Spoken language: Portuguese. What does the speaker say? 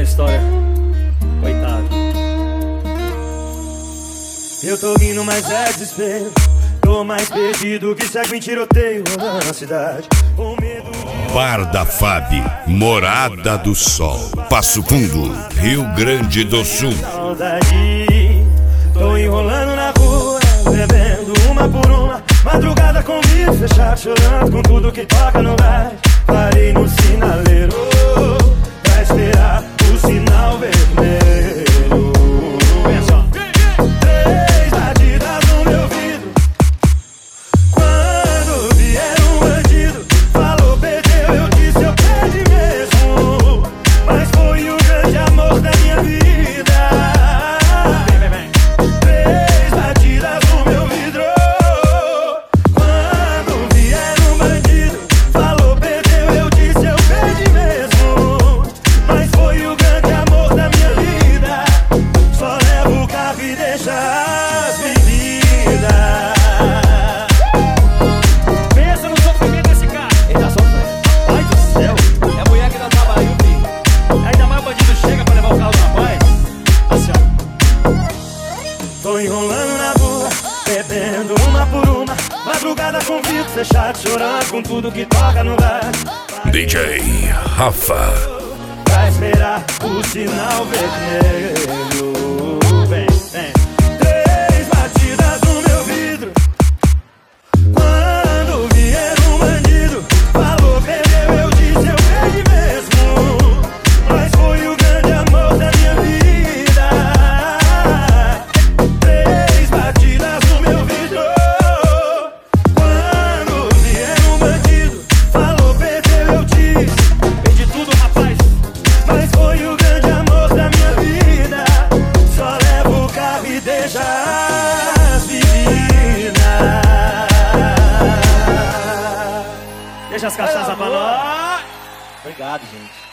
história. Coitado. Eu tô rindo, mas é desespero. Tô mais perdido que segue em tiroteio na cidade. Com medo de... Bar da Fabi, Morada do Sol, Passo Fundo, Rio Grande do Sul. Saudade. Tô enrolando na rua, bebendo uma por uma. Madrugada com vidro fechado, chorando com tudo que toca no rádio. Parei no sinaleiro pra esperar o sinal vermelho. Pensa. Três batidas no meu vidro. Quando vier um bandido, falou perdeu, eu disse eu perdi mesmo. Mas foi o grande amor da minha vida. Três batidas no meu vidro. Quando vier um bandido, falou perdeu, eu disse eu perdi mesmo. Mas foi o grande amor da minha vida. Só levo o carro e deixa as bebidas. Pensa no sofrimento desse cara. Ele tá sofrendo. Ai do céu. É a mulher que dá trabalho, filho. Ainda mais o bandido chega pra levar o carro do rapaz. Assim, ó. Tô enrolando na rua, bebendo uma por uma. Madrugada com vidro fechado, chorando com tudo que toca no rádio. DJ Rafa. Pra esperar o sinal vermelho. Vem, vem. Três batidas no meu vidro. Quando vier um bandido, falou perdeu, eu disse eu perdi mesmo. Mas foi o grande amor da minha vida. Três batidas no meu vidro. Quando vier um bandido, falou perdeu, eu disse Perdi tudo, rapaz. mas foi o grande amor da minha vida. Só levo o carro e deixa as meninas. Deixa as cachaças pra nós. Obrigado, gente.